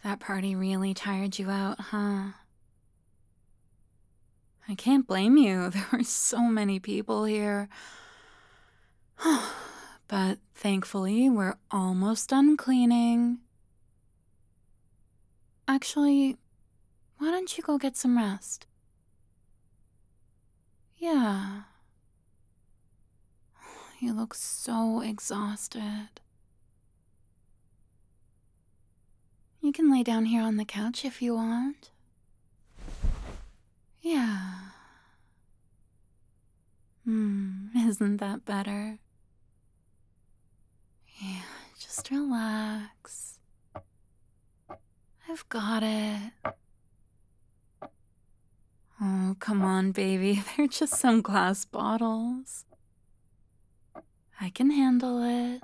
That party really tired you out, huh? I can't blame you. There were so many people here. But thankfully, we're almost done cleaning. Actually, why don't you go get some rest? Yeah. You look so exhausted. You can lay down here on the couch if you want. Yeah. Isn't that better? Yeah, just relax. I've got it. Oh, come on, baby. They're just some glass bottles. I can handle it.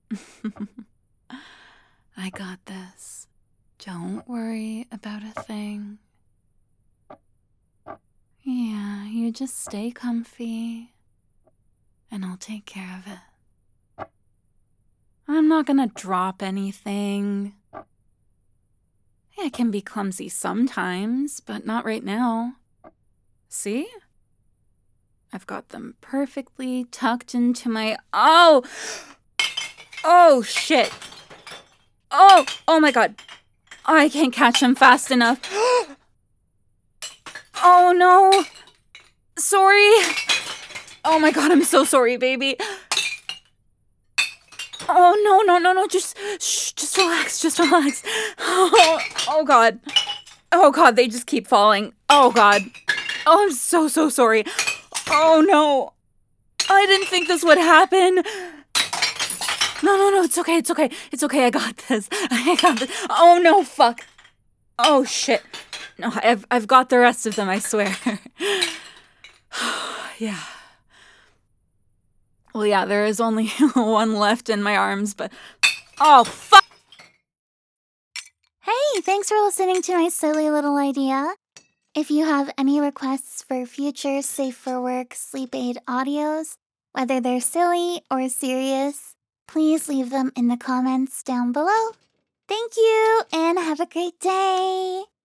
I got this. Don't worry about a thing. Yeah, you just stay comfy, and I'll take care of it. I'm not gonna drop anything. Yeah, it can be clumsy sometimes, but not right now. See? I've got them perfectly tucked into my... Oh! Oh, shit. Oh my god. I can't catch them fast enough. Oh no. Sorry. Oh my god, I'm so sorry, baby. Oh no. Just relax. Oh god. Oh god, they just keep falling. Oh god. Oh, I'm so sorry. Oh no. I didn't think this would happen. No, it's okay. I got this. Oh no, fuck. Oh shit. No, I've got the rest of them, I swear. Yeah. Well, yeah, there is only one left in my arms, but... Oh, fuck! Hey, thanks for listening to my silly little idea. If you have any requests for future Safe for Work sleep aid audios, whether they're silly or serious, please leave them in the comments down below. Thank you, and have a great day!